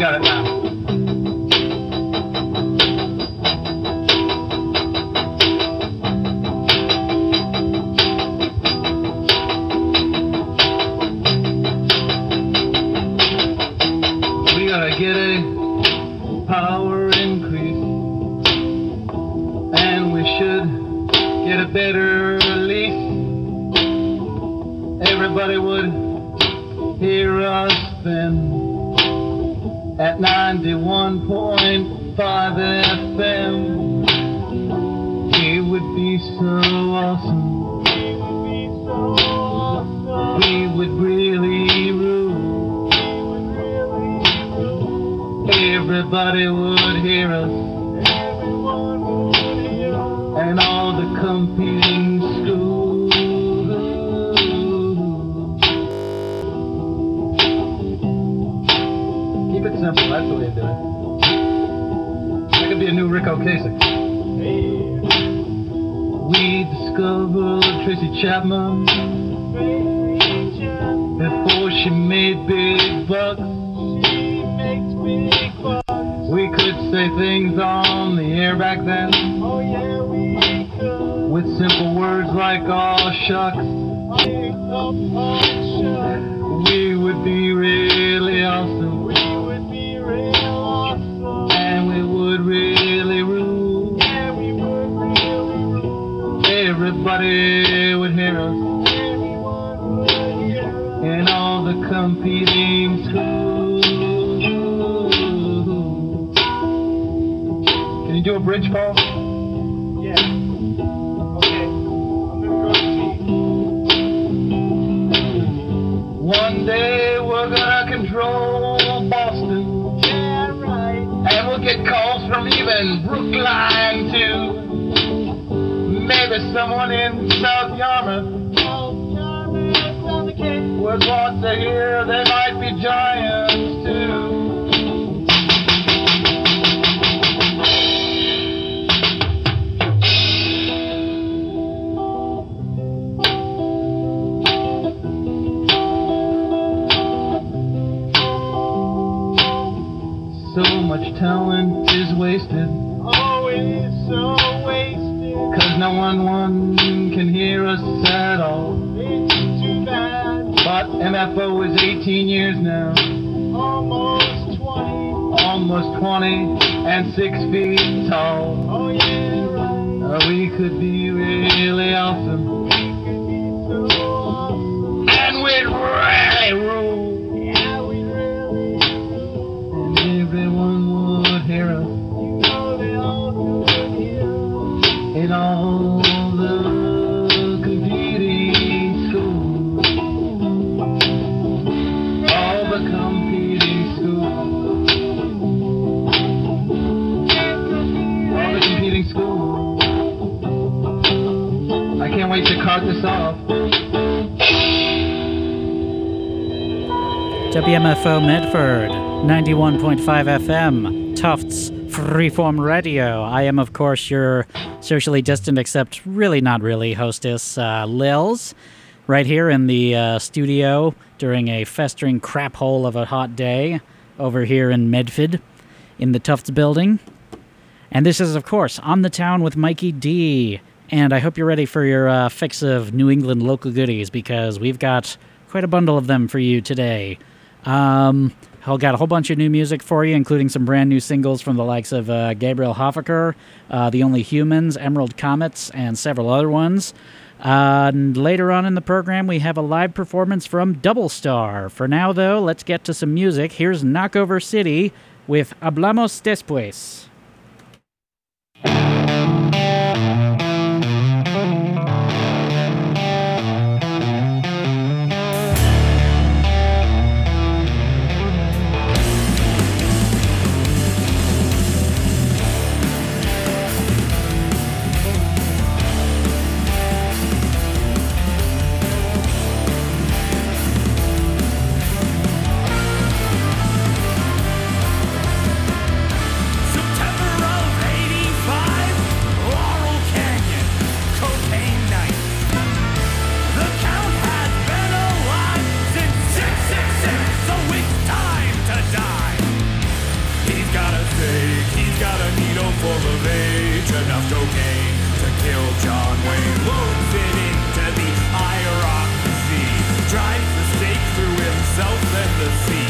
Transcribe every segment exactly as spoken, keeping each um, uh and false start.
got it now. We gotta get a power increase, and we should get a better lease. Everybody would hear us then at ninety-one point five F M. It would be so awesome. We would really rule. Everybody would hear us, and all the competing schools. Keep it simple, that's the way to do it. That could be a new Rick Ocasek. We discovered Tracy Chapman before she made big bucks. We could say things on the air back then. Oh yeah, we could. With simple words like "aw shucks." We would be really awesome. We would be real awesome. And we would really rule. Yeah, we would really rule. Everybody would hear us. Everyone would hear us. In all the competing schools. Can you do a bridge, Paul? Yeah. Okay. I'm gonna go to One day we're gonna control Boston. Yeah, right. And we'll get calls from even Brookline too. Maybe someone in South Yarmouth would want to hear there might be giants too. So much talent is wasted. Always so wasted. Cause no one, one can hear us at all. It's too bad. But M F O is eighteen years now. Almost twenty. Almost twenty and six feet tall. Oh yeah, right. Uh, we could be really awesome. We could be so awesome. And we'd really rule. Yeah, we really rule. And everyone would hear us. You know they all would hear us. In all the competing schools. All the competing schools. All the competing schools. I can't wait to cart this off. W M F O Medford, ninety-one point five F M, Tufts Freeform Radio. I am, of course, your socially distant, except really not really, hostess, uh, Lils, right here in the uh, studio during a festering crap hole of a hot day over here in Medford in the Tufts building. And this is, of course, On the Town with Mikey D. And I hope you're ready for your uh, fix of New England local goodies, because we've got quite a bundle of them for you today. Um, I've got a whole bunch of new music for you, including some brand new singles from the likes of uh, Gabriel Hofacker, uh, The Only Humans, Emerald Comets, and several other ones. Uh, and later on in the program, we have a live performance from Double Star. For now, though, let's get to some music. Here's Knockover City with Hablamos Después. full of age, enough cocaine to kill John Wayne. Loads it into the hierarchy, drives the stake through himself and the sea.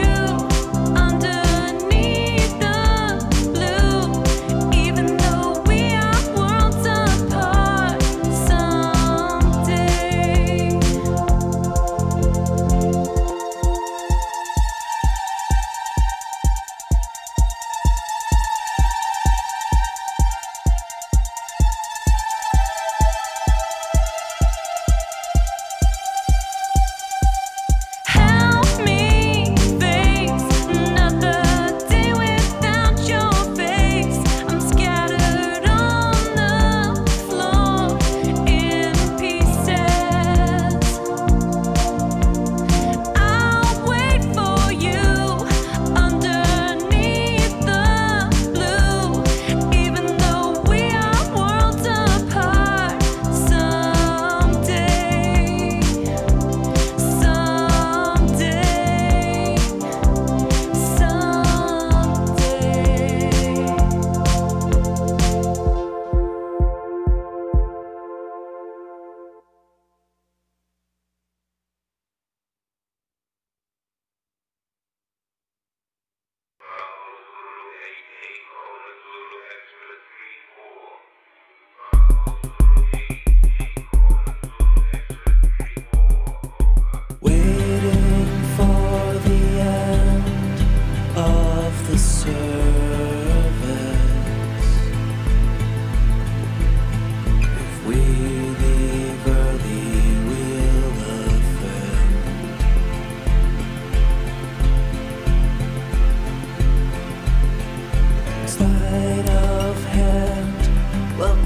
Even though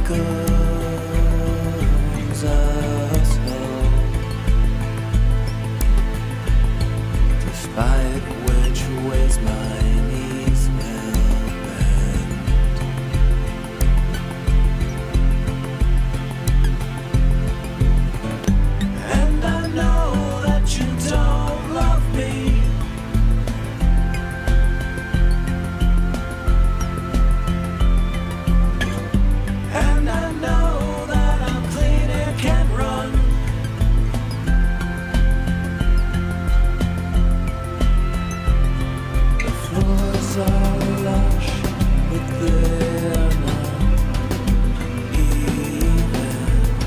beckons us home, despite which ways my knees will bend. And I know that you don't love me. And I know that I'm clean and can run. The floors are lush, but they're not even.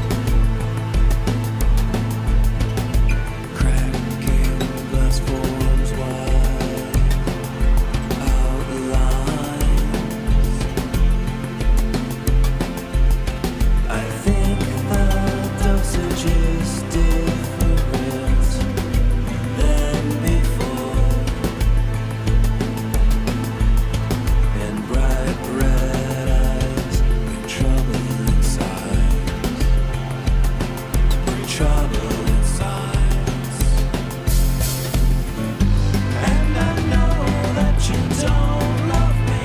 Cracking glass forms wide outlines. I think the dosage is different than before, and bright red eyes bring trouble inside, bring trouble inside. And I know that you don't love me.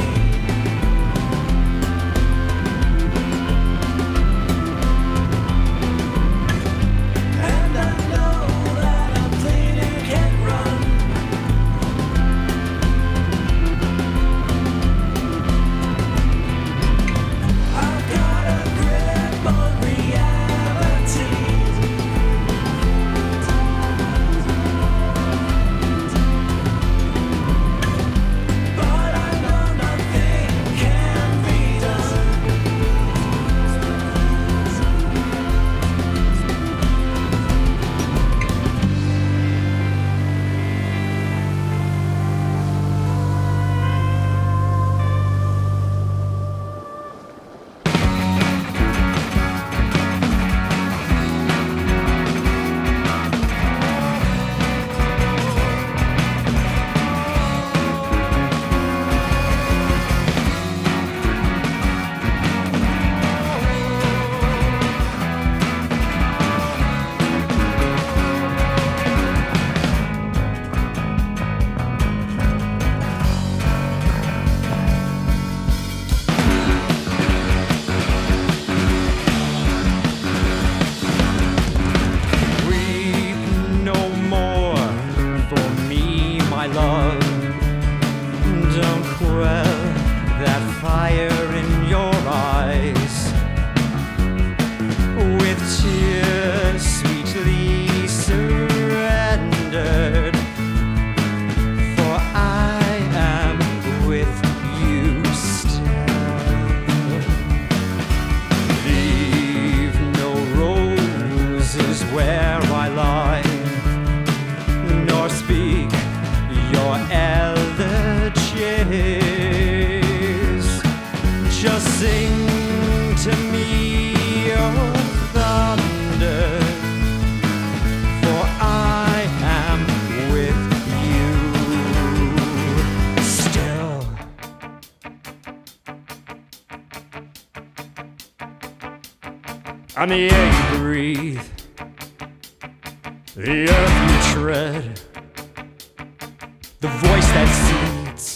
And I know that I'm clean and can't run. I've got a grip on reality, but I know nothing can be done. Weep no more for me, my love. Don't quell that fire in your eyes with tears sweetly surrendered. For I am with you still. Leave no roses where I lie, nor speak your elegies. Just sing to me your thunder, for I am with you still. On the air you breathe, the earth you tread, the voice that seeds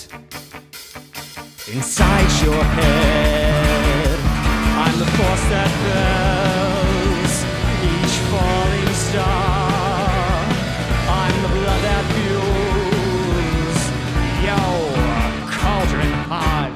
inside your head. I'm the force that fells each falling star. I'm the blood that fuels your cauldron heart.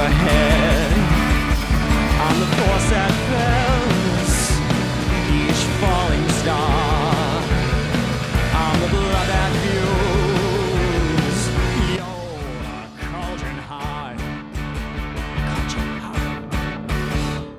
head. I'm the force that fells each falling star. I'm the blood that fuels your cauldron heart. Cauldron heart.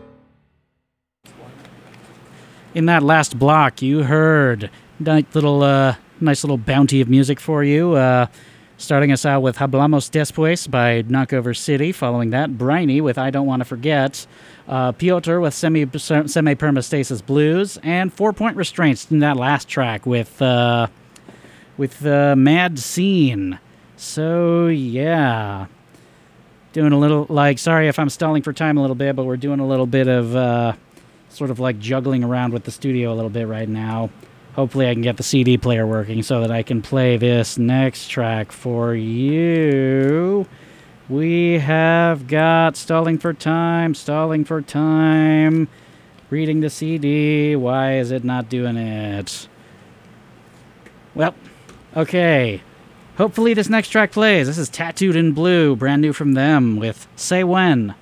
In that last block, you heard nice little, uh, nice little bounty of music for you. Uh, starting us out with Hablamos Después by Knockover City. Following that, Briny with I Don't Want to Forget. Uh, Piotr with Semi Semi-Permastasis Blues. And Four Point Restraints in that last track with, uh, with uh, Mad Scene. So, yeah. Doing a little, like, sorry if I'm stalling for time a little bit, but we're doing a little bit of... Uh, sort of like juggling around with the studio a little bit right now. Hopefully I can get the C D player working so that I can play this next track for you. We have got Stalling for Time, Stalling for Time, reading the C D. Why is it not doing it? Well, okay. Hopefully this next track plays. This is Tattooed in Blue, brand new from them with Say When.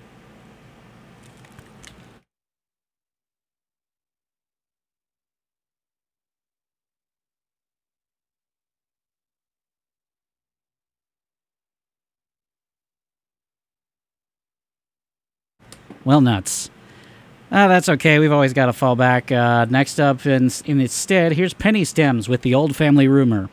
Well, nuts. Ah, that's okay. We've always got to fall back. Uh, next up, in, in its stead, here's Penny Stems with The Old Family Rumor.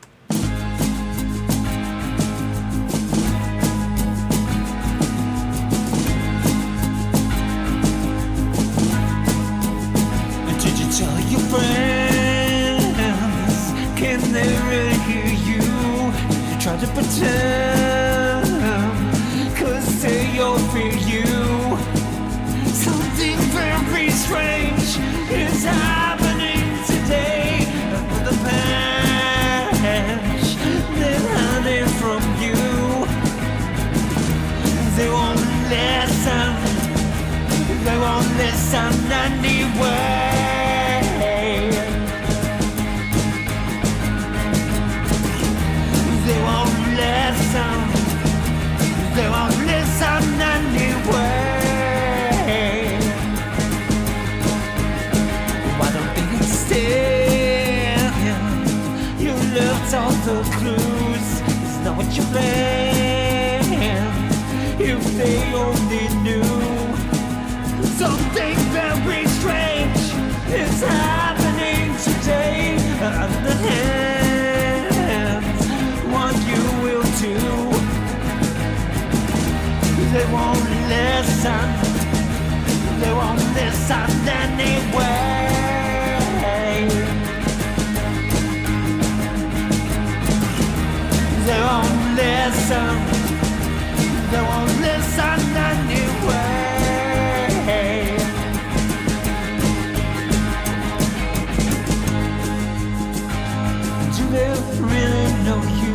Did you tell your friends? Can they really hear you? You try to pretend, cause they all fear you. Something very strange is happening today. The patch they're hiding from you. They won't listen. They won't listen anyway. They won't listen. They won't listen anyway. Why don't they instead? You left all the clues. It's not what you planned. If they only knew. Something very strange is happening today. On the hands, what you will do. They won't listen. They won't listen anyway. They won't listen. They won't listen anyway. Do they really know you?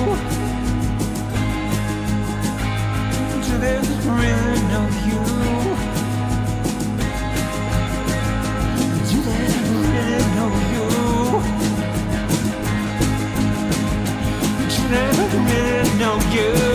Do they really know you? Do they really know you? Do they really know you?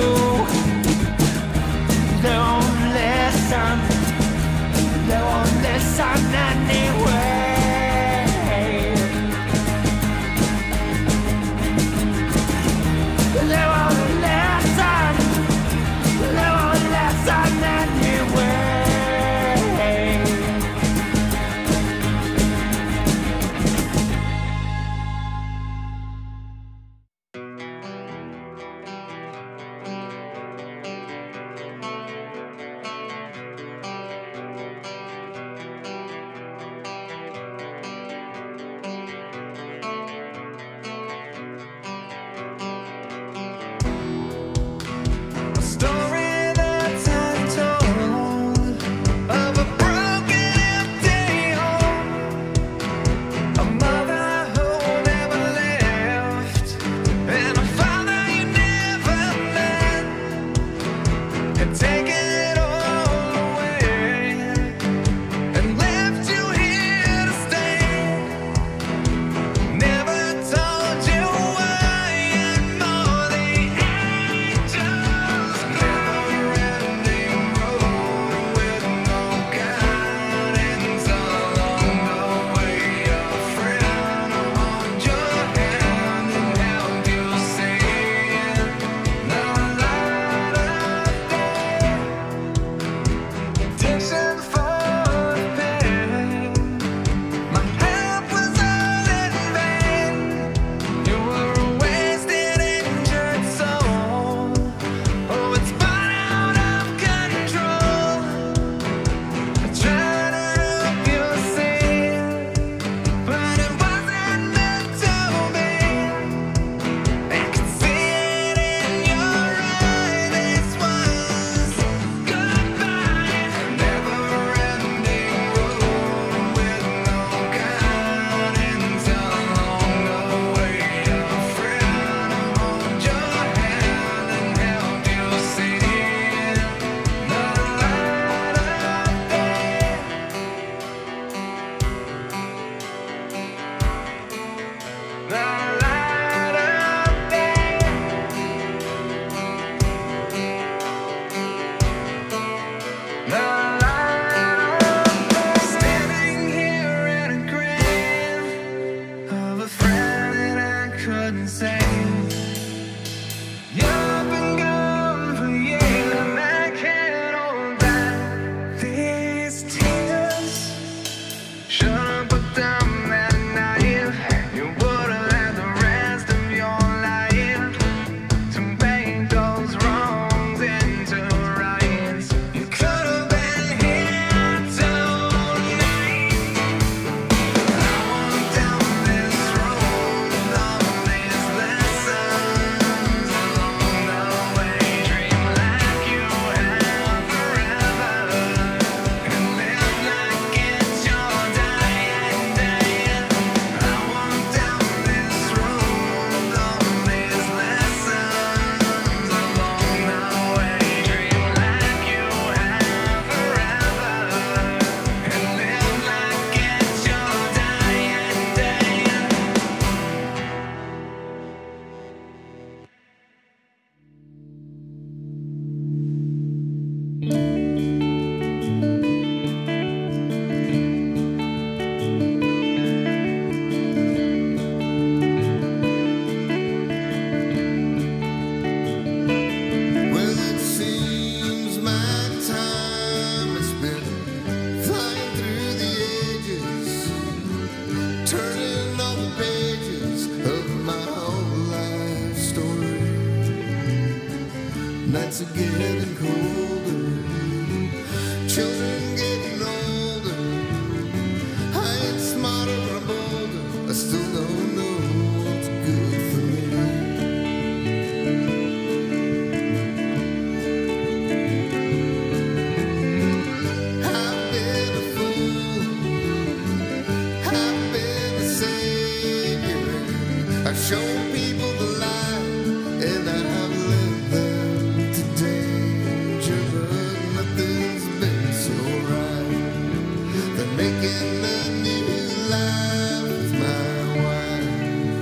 making a new life with my wife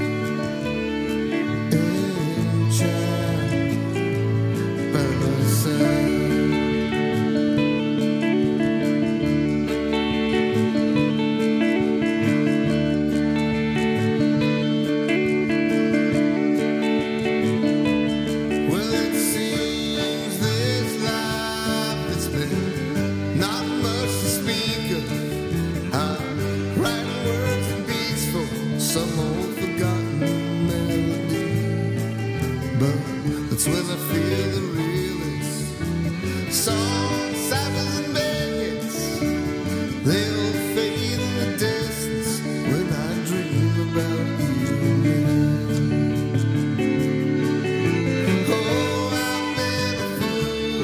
and child by my side. Well, it seems this life has been not much to speak of. I write words and beats for some old forgotten melody, but that's when I feel the realest. Songs, cyphers, and baggages, they'll fade in the distance when I dream about you. Oh, I've been a fool.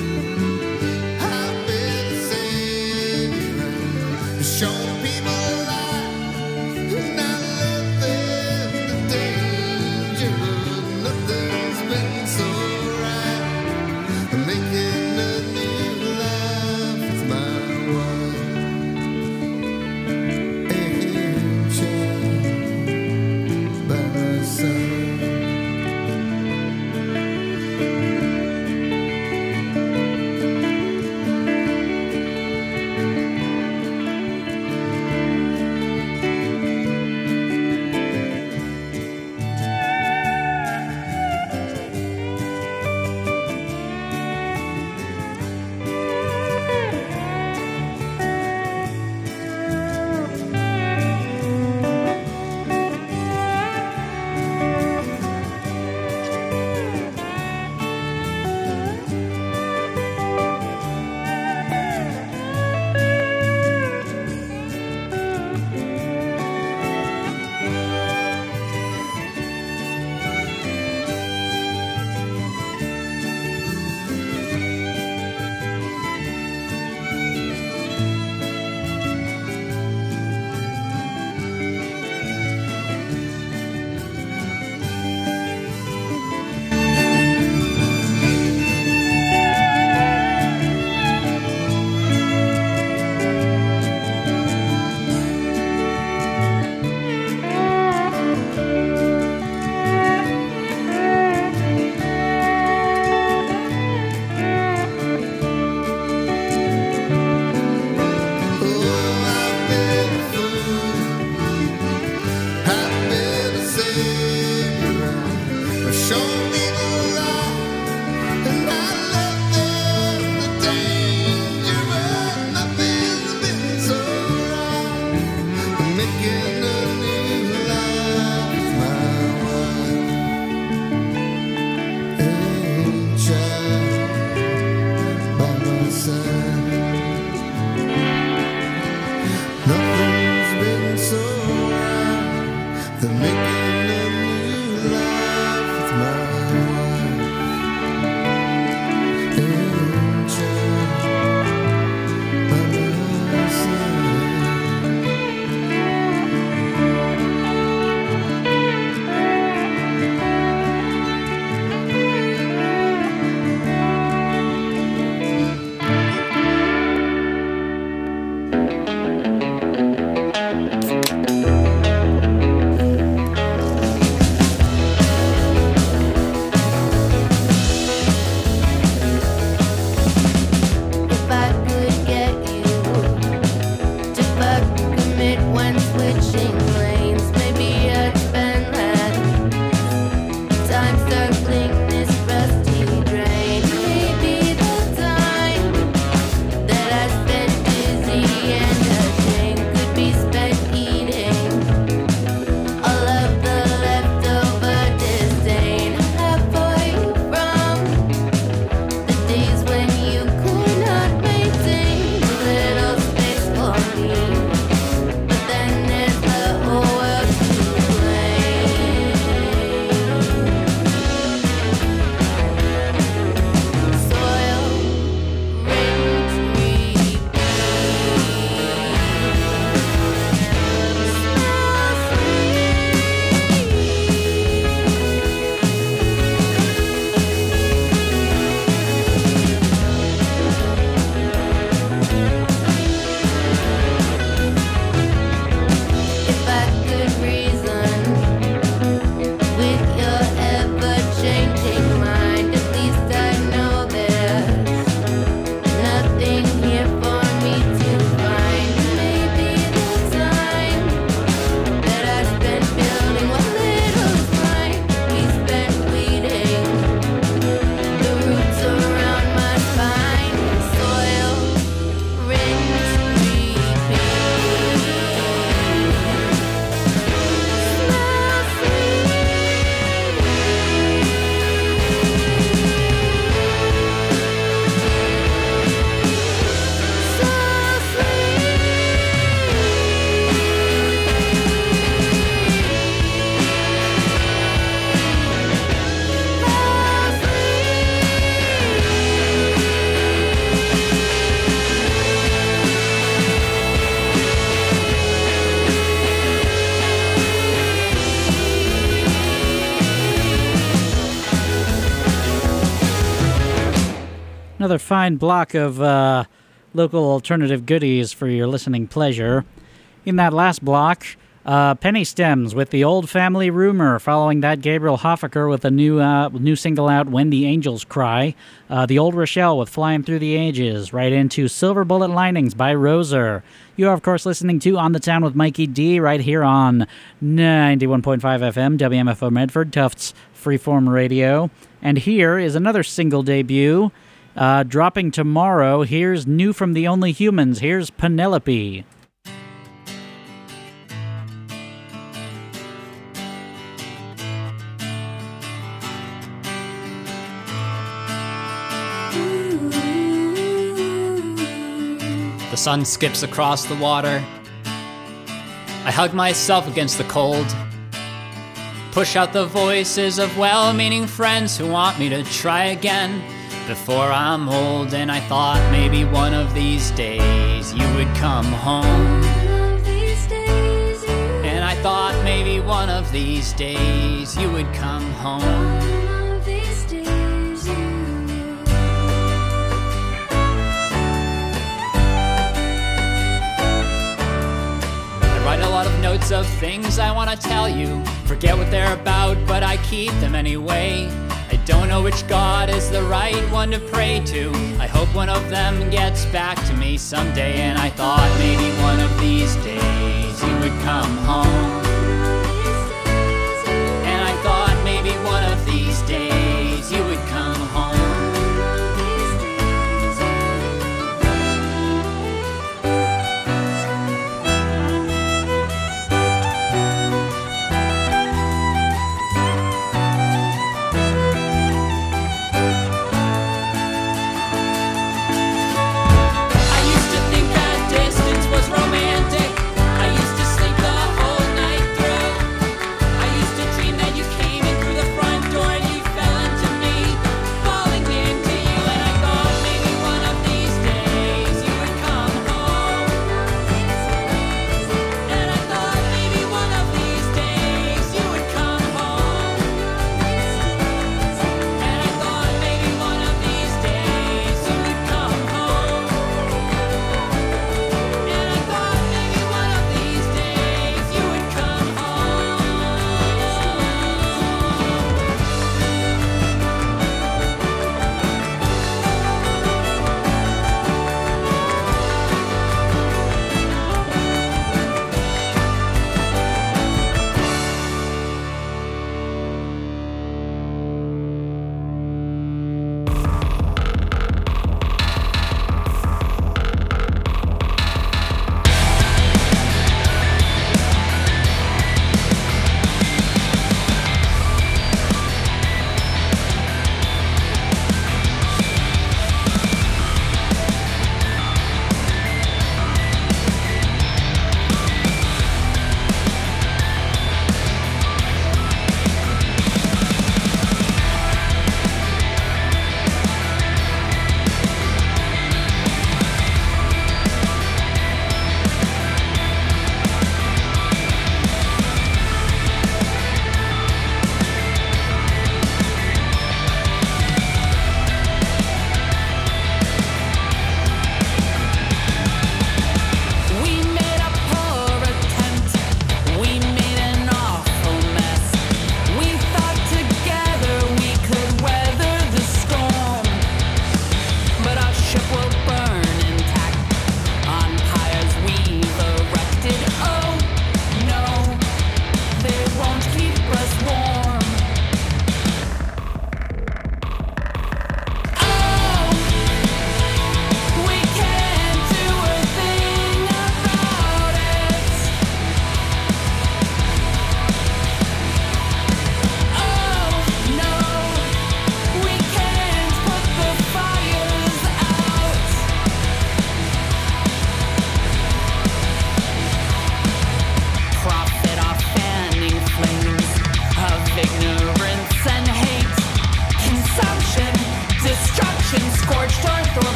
I've been a savior. Shown people a lie, and I left them the danger. Nothing's been so right. I'm making a new life with my wife and child by my side. Nothing's been so right. They're making a new life with my wife and child by my side. If I could get you to fuck commit when switching lanes, maybe I'd spend that time circling this rusty drain. Maybe the time that I spent busy and ashamed could be spent eating all of the leftover disdain I have for you from the days when you could not maintain a little space for me. But then there's the whole world to blame. Soil, rain, tree, Another fine block of uh, local alternative goodies for your listening pleasure. In that last block, uh, Penny Stems with The Old Family Rumor. Following that, Gabriel Hoffaker with a new uh, new single out, When the Angels Cry. Uh, the Old Rochelle with Flying Through the Ages. Right into Silver Bullet Linings by Roser. You are, of course, listening to On the Town with Mikey D right here on ninety-one point five F M, W M F O Medford, Tufts Freeform Radio. And here is another single debut. Uh, dropping tomorrow, here's new from The Only Humans. Here's Penelope. The sun skips across the water. I hug myself against the cold. Push out the voices of well-meaning friends who want me to try again before I'm old. And I thought maybe one of these days you would come home. And I thought maybe one of these days you would come home. Write a lot of notes of things I want to tell you. Forget what they're about, but I keep them anyway. I don't know which God is the right one to pray to. I hope one of them gets back to me someday. And I thought maybe one of these days you would come home. And I thought maybe one of these days you would come home. Distance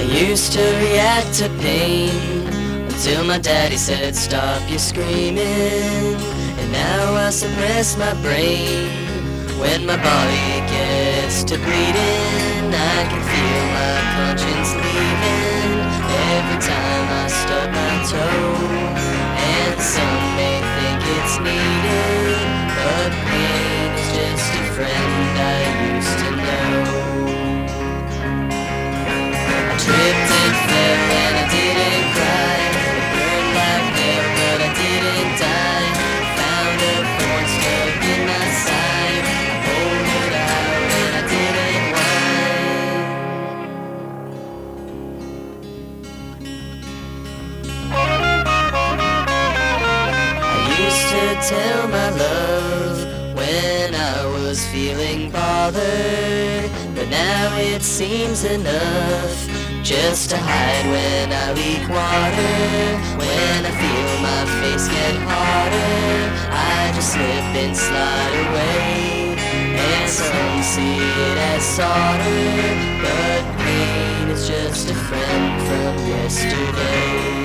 used to react to pain until my daddy said stop your screaming. And now I suppress my brain when my body gets to bleeding. I can feel my conscience leaving every time I stub my toe. And some may think it's needed, but pain is just a friend I used to know. I tripped and fell and I didn't cry. It burned like hell but I didn't die. Found a thorn stuck in my side. I pulled it out and I didn't whine. I used to tell my love when I was feeling bothered, but now it seems enough just to hide when I leak water. When I feel my face get harder, I just slip and slide away. And some see it as solder, but pain is just a friend from yesterday.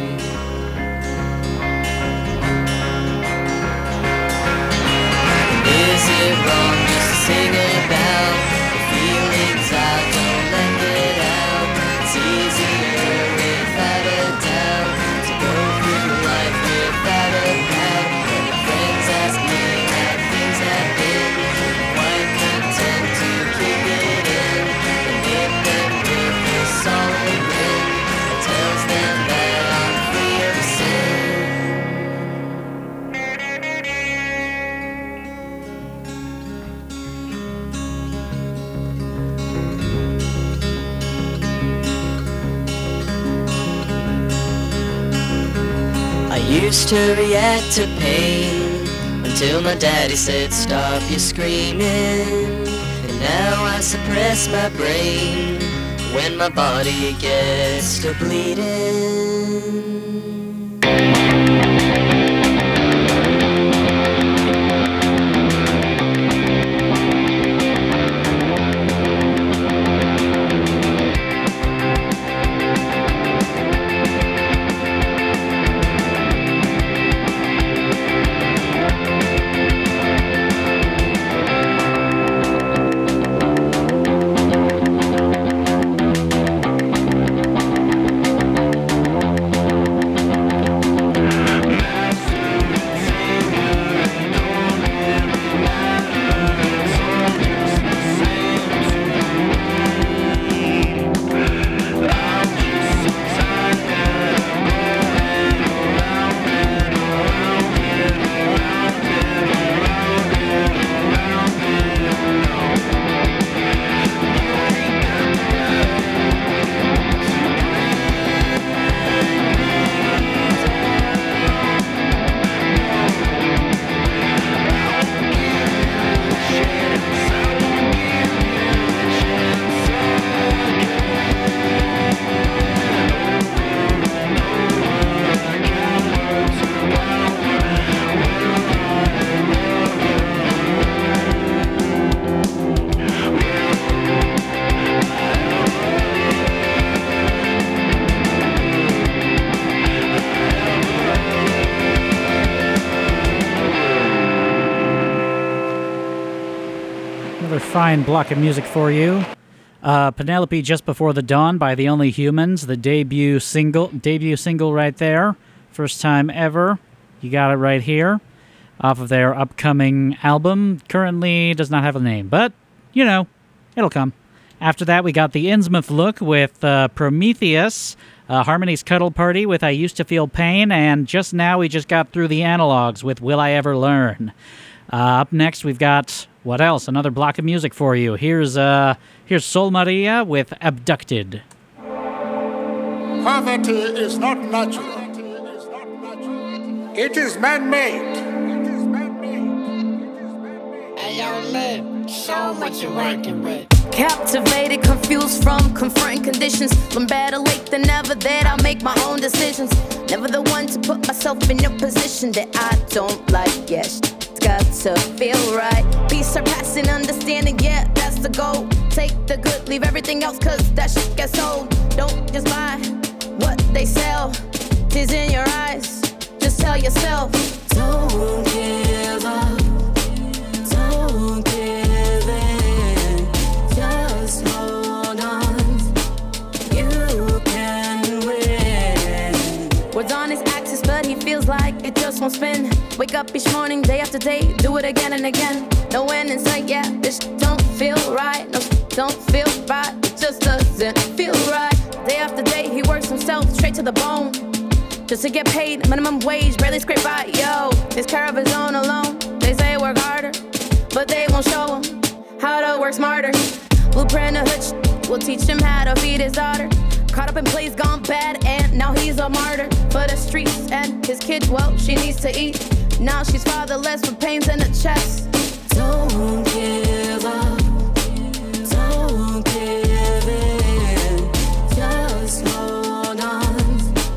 Is it wrong just to sing about the feelings I don't let get out? It's easier without a doubt to go through life without a doubt. When my friends ask me how things have been, I'm quite content to keep it in and hit them with a solid grin that tells them that I'm free of sin. I used to react to pain until my daddy said stop your screaming. And now I suppress my brain when my body gets to bleeding. Fine block of music for you. Uh, Penelope, Just Before the Dawn by The Only Humans, the debut single, debut single right there. First time ever. You got it right here. Off of their upcoming album. Currently does not have a name, but, you know, it'll come. After that, we got the Innsmouth Look with uh, Prometheus. Uh, Harmony's Cuddle Party with I Used to Feel Pain. And just now, we just got through the Analogs with Will I Ever Learn. Uh, up next, we've got... What else? Another block of music for you. Here's uh, here's Sol Maria with Abducted. Poverty is not natural. It is man-made. Hey, yo, Lib, so much you're working with. Captivated, confused from confronting conditions. I'm better late than never, that I'll make my own decisions. Never the one to put myself in a position that I don't like. Yes, it's got to feel right. Be surpassing understanding, yeah, that's the goal. Take the good, leave everything else, cause that shit gets old. Don't just buy what they sell. Tears in your eyes, just tell yourself, don't give up, don't give in, just hold on, you can win. Words on his axis, but he feels like it just won't spin. Wake up each morning, day after day, do it again and again. No end in sight, yeah, this don't feel right. No, don't feel right, it just doesn't feel right. Day after day, he works himself straight to the bone, just to get paid minimum wage, barely scrape by. Yo, takes care of his own alone. They say work harder, but they won't show him how to work smarter. Blueprint of hood sh- will teach him how to feed his daughter. Caught up in plays gone bad, and now he's a martyr for the streets. And his kid, well, she needs to eat. Now she's fatherless with pains in the chest. Don't give up, don't give in, just hold on,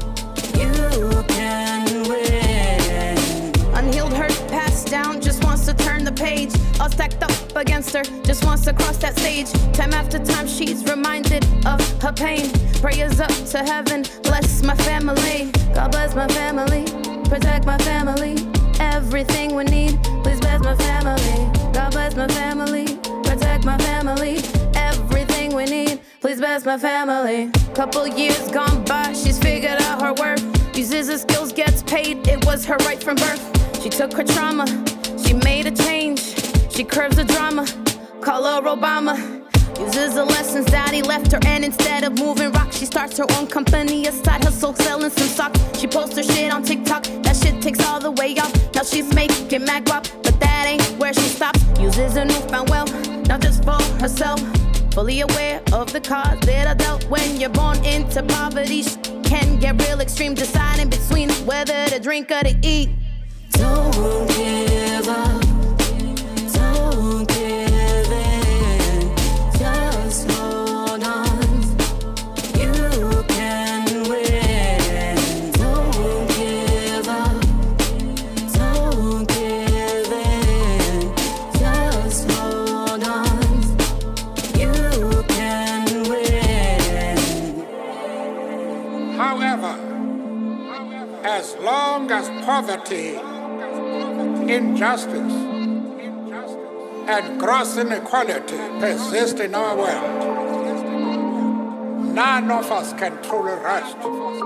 you can win. Unhealed hurt passed down, just wants to turn the page. All stacked up against her, just wants to cross that stage. Time after time she's reminded of her pain. Prayers up to heaven, bless my family. God bless my family, protect my family. Everything we need, please bless my family. God bless my family, protect my family. Everything we need, please bless my family. Couple years gone by, she's figured out her worth. Uses her skills, gets paid, it was her right from birth. She took her trauma, she made a change. She curves the drama, call her Obama. Uses the lessons daddy left her, and instead of moving rock, she starts her own company, a side hustle, selling some socks. She posts her shit on TikTok, that shit takes all the way off. Now she's making mad guap, but that ain't where she stops. Uses her newfound wealth, not just for herself. Fully aware of the cards that are dealt. When you're born into poverty, sh- can get real extreme, deciding between whether to drink or to eat. Don't give up, don't give in, just hold on, you can win. Don't give up, don't give in, just hold on, you can win. However, as long as poverty, injustice, and gross inequality persist in our world, none of us can truly rest.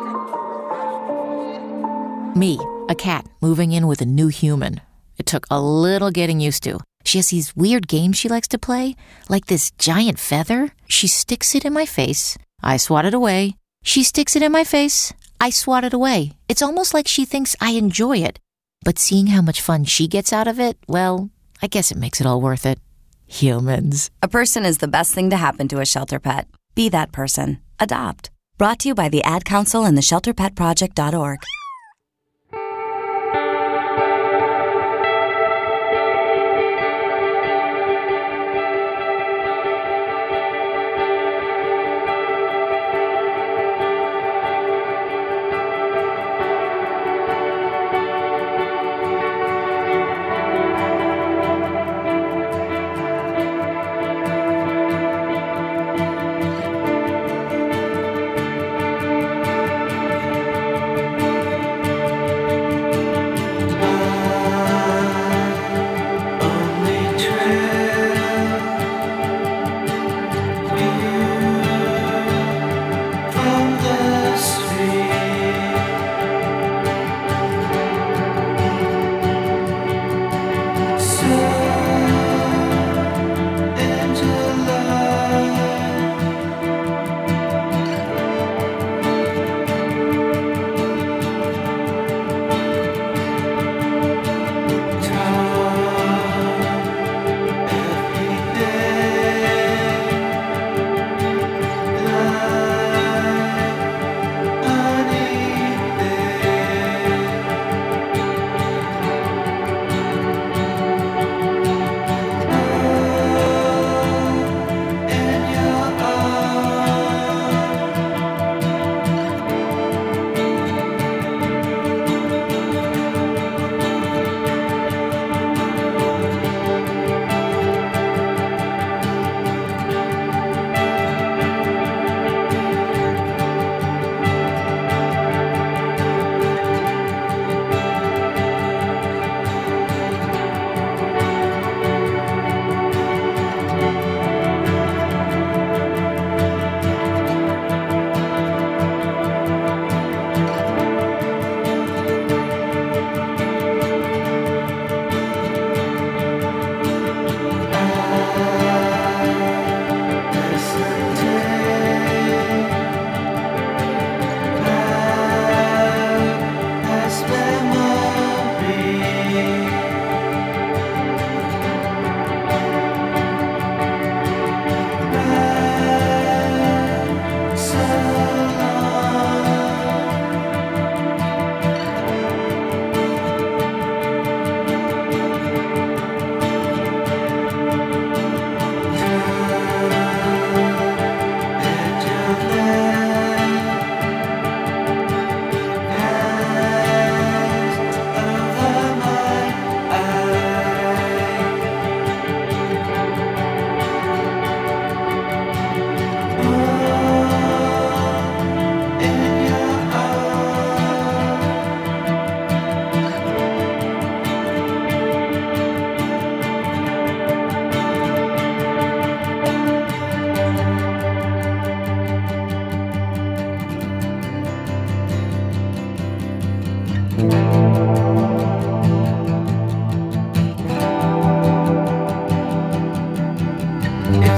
Me, a cat, moving in with a new human. It took a little getting used to. She has these weird games she likes to play, like this giant feather. She sticks it in my face. I swat it away. She sticks it in my face. I swat it away. It's almost like she thinks I enjoy it. But seeing how much fun she gets out of it, well, I guess it makes it all worth it. Humans. A person is the best thing to happen to a shelter pet. Be that person. Adopt. Brought to you by the Ad Council and the shelter pet project dot org.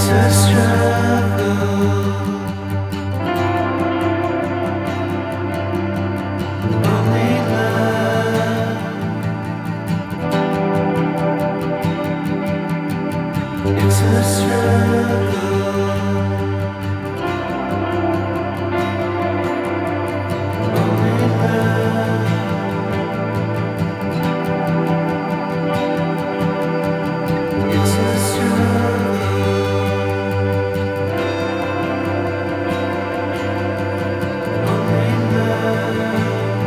a struggle. Only love. It's a struggle. Only love. It's a struggle. Only love.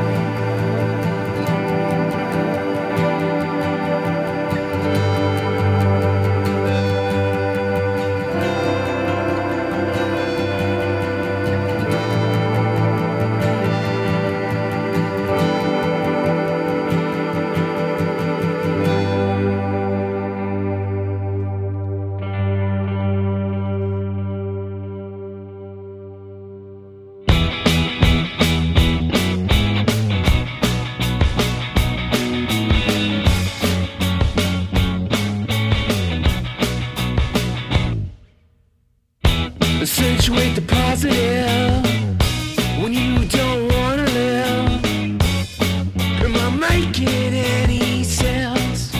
Accentuate the positive when you don't wanna live. Am I making any sense?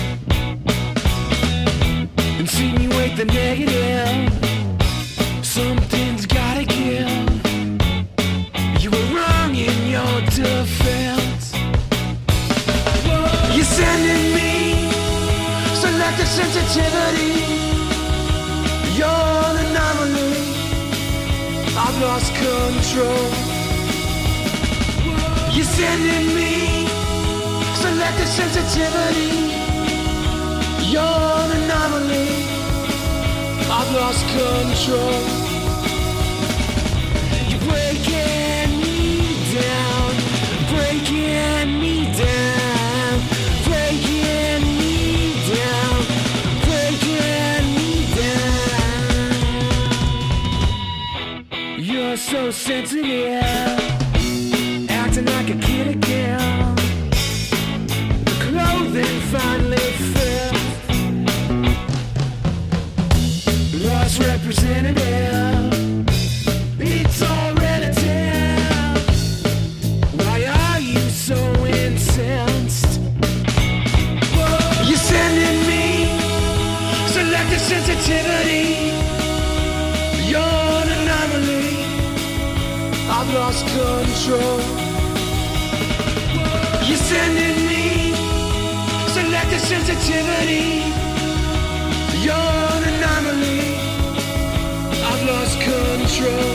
Insinuate the negative. Something's gotta give. You were wrong in your defense. You're sending me selective sensitivity. You're an anomaly. I've lost control. You're sending me selective sensitivity. You're an anomaly. I've lost control. You're breaking me down, breaking me down, breaking me down, breaking me down. You're so sensitive, acting like a kid again. The clothing finally fits. Lost representative, it's all relative. Why are you so incensed? You're sending me selective sensitivity. You're an anomaly. I've lost control. You're sending me selective sensitivity. You're an anomaly. I've lost control.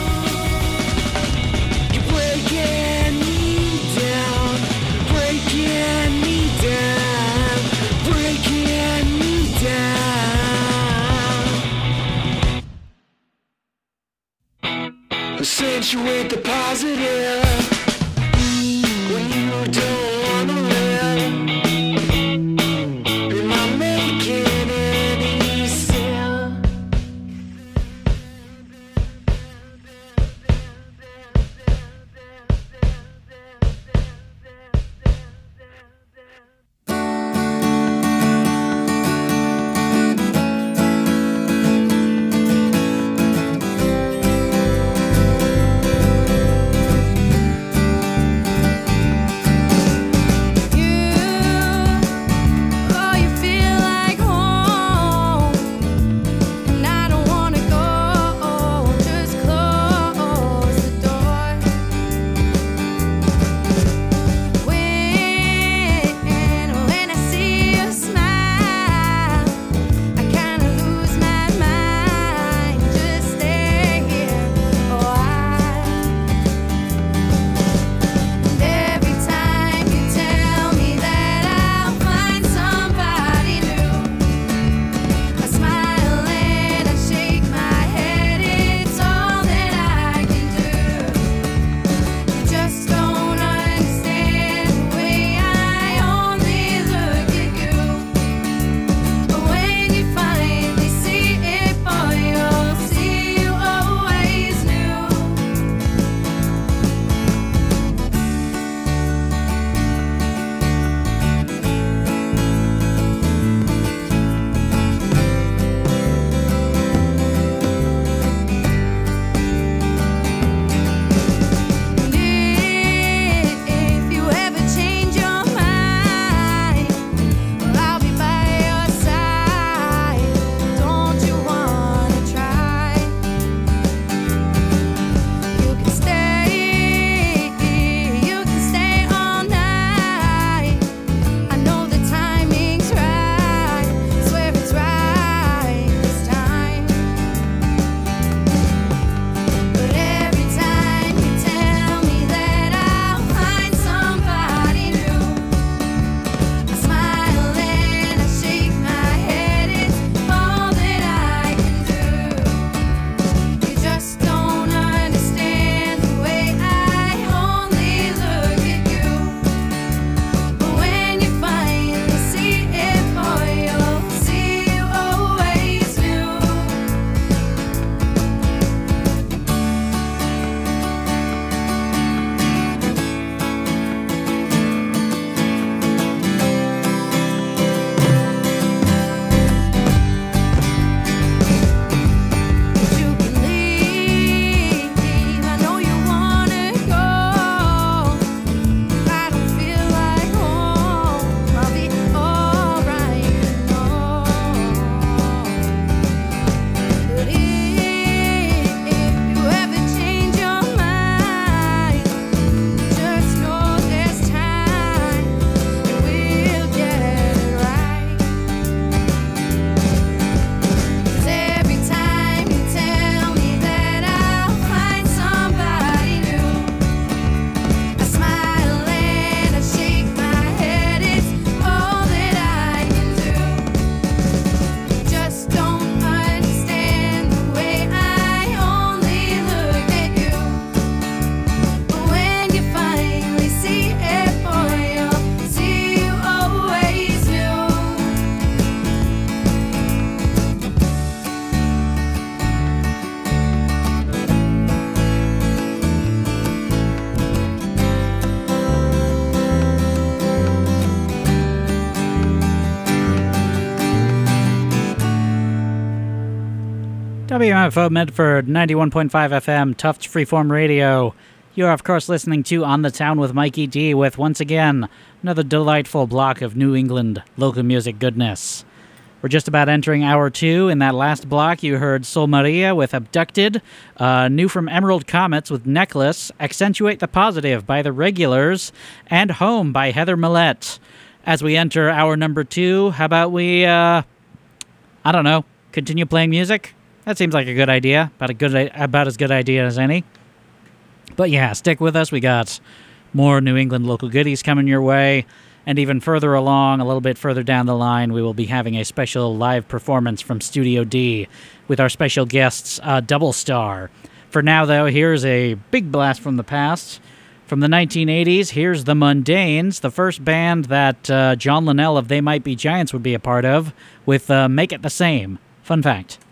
You're breaking me down, breaking me down, breaking me down. Accentuate the positive when you don't wanna live. Am I making any sense? W M F O Medford, ninety-one point five F M, Tufts Freeform Radio. You are, of course, listening to On the Town with Mikey D with, once again, another delightful block of New England local music goodness. We're just about entering hour two. In that last block, you heard Sol Maria with Abducted, uh, new from Emerald Comets with Necklace, Accentuate the Positive by The Regulars, and Home by Heather Millette. As we enter hour number two, how about we, uh, I don't know, continue playing music? That seems like a good idea, about a good, about as good idea as any. But yeah, stick with us. We got more New England local goodies coming your way. And even further along, a little bit further down the line, we will be having a special live performance from Studio D with our special guests, uh, Double Star. For now, though, here's a big blast from the past. From the nineteen eighties, here's The Mundanes, the first band that uh, John Linnell of They Might Be Giants would be a part of, with uh, Make It the Same. Fun fact.